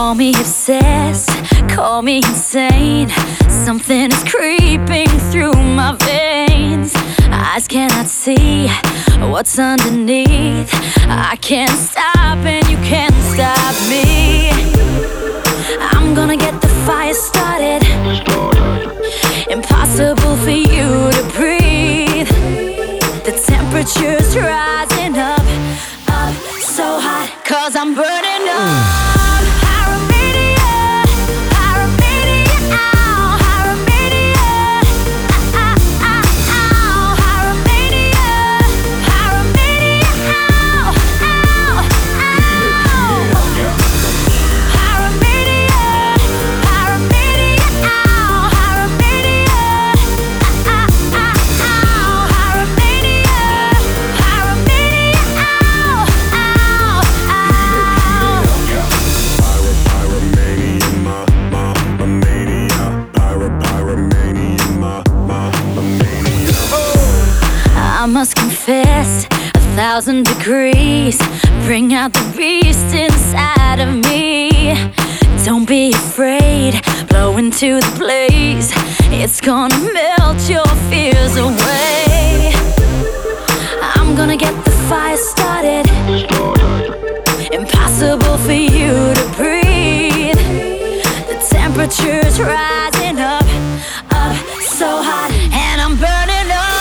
Call me obsessed, call me insane. Something is creeping through my veins. Eyes cannot see what's underneath. I can't stop and you can't stop me. I'm gonna get the fire started. Impossible for you to breathe. The temperature's rising up, up so hot, 'cause I'm burning up. I must confess, 1,000 degrees bring out the beast inside of me. Don't be afraid, blow into the blaze. It's gonna melt your fears away. I'm gonna get the fire started. Impossible for you to breathe. The temperature's rising up, up so hot, and I'm burning up.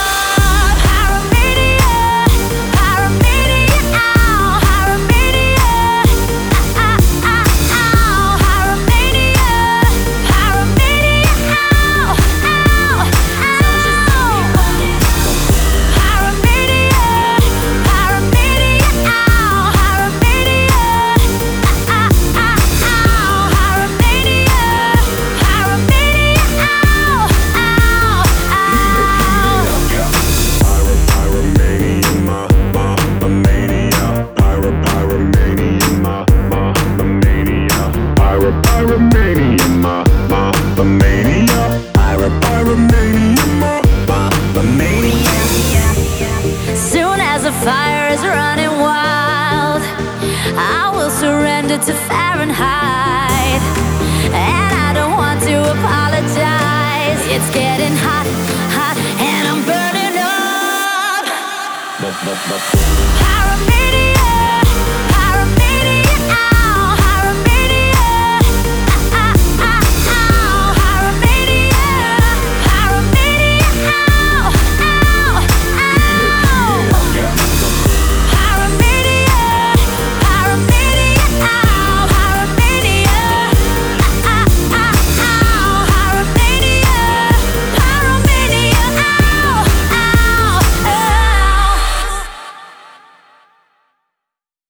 Soon as the fire is running wild, I will surrender to Fahrenheit. And I don't want to apologize. It's getting hot, hot, and I'm burning up. Pyromania.